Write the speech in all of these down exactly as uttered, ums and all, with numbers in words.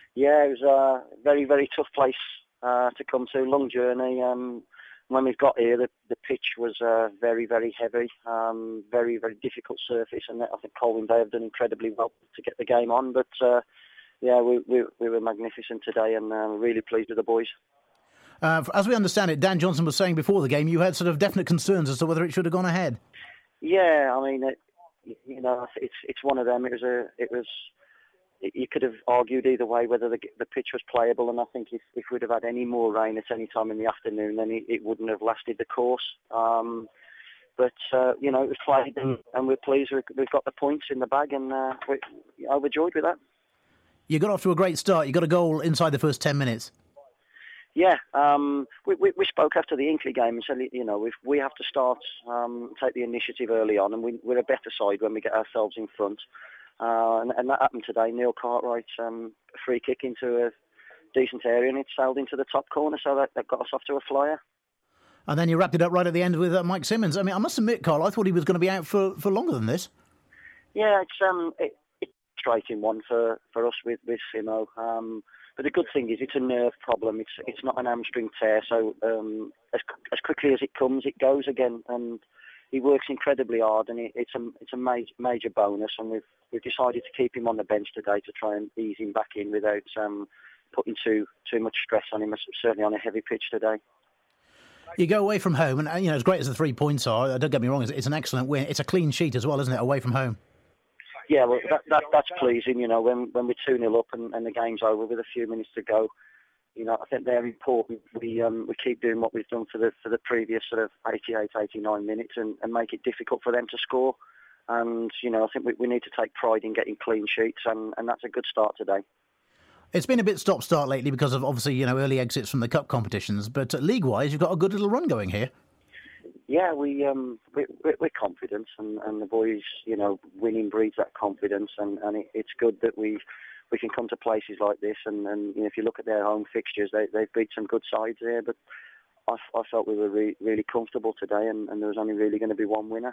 Yeah, it was a very, very tough place uh, to come to, long journey. Um, when we got here, the, the pitch was uh, very, very heavy, um, very, very difficult surface, and I think Colwyn Bay have done incredibly well to get the game on. But uh, yeah, we, we, we were magnificent today, and uh, really pleased with the boys. Uh, as we understand it, Dan Johnson was saying before the game you had sort of definite concerns as to whether it should have gone ahead. Yeah, I mean, it, you know, it's it's one of them. It was a, it was. You could have argued either way whether the, the pitch was playable, and I think if, if we'd have had any more rain at any time in the afternoon, then it, it wouldn't have lasted the course. Um, but, uh, you know, it was played, and, and we're pleased we've, we've got the points in the bag, and uh, we're overjoyed with that. You got off to a great start. You got a goal inside the first ten minutes. Yeah, um, we, we, we spoke after the Inkley game and said, you know, if we have to start, um, take the initiative early on, and we, we're a better side when we get ourselves in front. Uh, and, and that happened today. Neil Cartwright, um, a free kick into a decent area, and it sailed into the top corner, so that, that got us off to a flyer. And then you wrapped it up right at the end with uh, Mike Simmons. I mean, I must admit, Carl, I thought he was going to be out for, for longer than this. Yeah, it's um, it, it's a frustrating one for, for us with, with Simo. Um, but the good thing is it's a nerve problem. It's it's not an hamstring tear, so um, as as quickly as it comes, it goes again. And he works incredibly hard, and it, it's a it's a major major bonus. And we've we've decided to keep him on the bench today to try and ease him back in without um, putting too too much stress on him. Certainly on a heavy pitch today. You go away from home, and you know as great as the three points are. Don't get me wrong; it's an excellent win. It's a clean sheet as well, isn't it? Away from home. Yeah, well, that, that that's pleasing. You know, when when we're two nil up and, and the game's over with a few minutes to go. You know, I think they're important. We um, we keep doing what we've done for the for the previous sort of eighty-eight, eighty-nine minutes and, and make it difficult for them to score. And, you know, I think we, we need to take pride in getting clean sheets, and, and that's a good start today. It's been a bit stop-start lately because of, obviously, you know, early exits from the cup competitions. But uh, league-wise, you've got a good little run going here. Yeah, we, um, we, we're confident, and, and the boys, you know, winning breeds that confidence, and, and it, it's good that we we can come to places like this, and, and you know, if you look at their home fixtures, they, they've beat some good sides there, but I, I felt we were re- really comfortable today, and, and there was only really going to be one winner.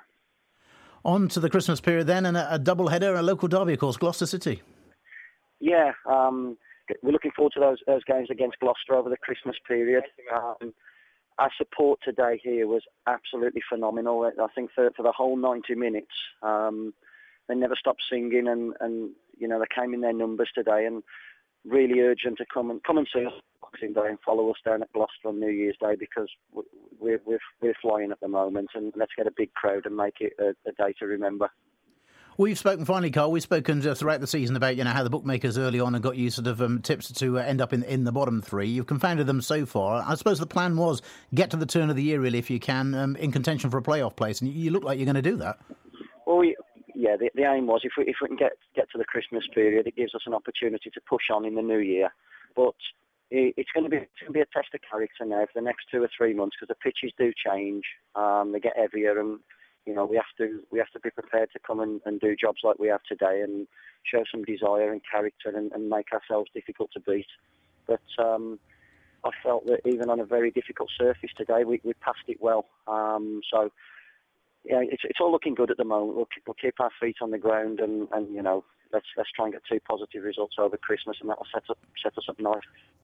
On to the Christmas period then, and a, a double-header, a local derby, of course, Gloucester City. Yeah, um, we're looking forward to those, those games against Gloucester over the Christmas period. Um, our support today here was absolutely phenomenal. I think for, for the whole ninety minutes, um, they never stopped singing, and, and you know they came in their numbers today, and really urge them to come and come and see us Boxing Day and follow us down at Gloucester on New Year's Day, because we're we're we're flying at the moment, and let's get a big crowd and make it a, a day to remember. We've spoken finally, Carl. We've spoken throughout the season about you know how the bookmakers early on have got you sort of um, tips to uh, end up in in the bottom three. You've confounded them so far. I suppose the plan was get to the turn of the year really, if you can, um, in contention for a playoff place, and you look like you're going to do that. Well, we, yeah, the, the aim was if we if we can get get to the Christmas period, it gives us an opportunity to push on in the new year. But it, it's going to be it's going to be a test of character now for the next two or three months, because the pitches do change. Um, they get heavier, and you know, we have to we have to be prepared to come and, and do jobs like we have today, and show some desire and character, and, and make ourselves difficult to beat. But um, I felt that even on a very difficult surface today, we, we passed it well. Um, so yeah, it's it's all looking good at the moment. We'll, we'll keep our feet on the ground, and, and you know, let's let's try and get two positive results over Christmas, and that will set up set us up nice.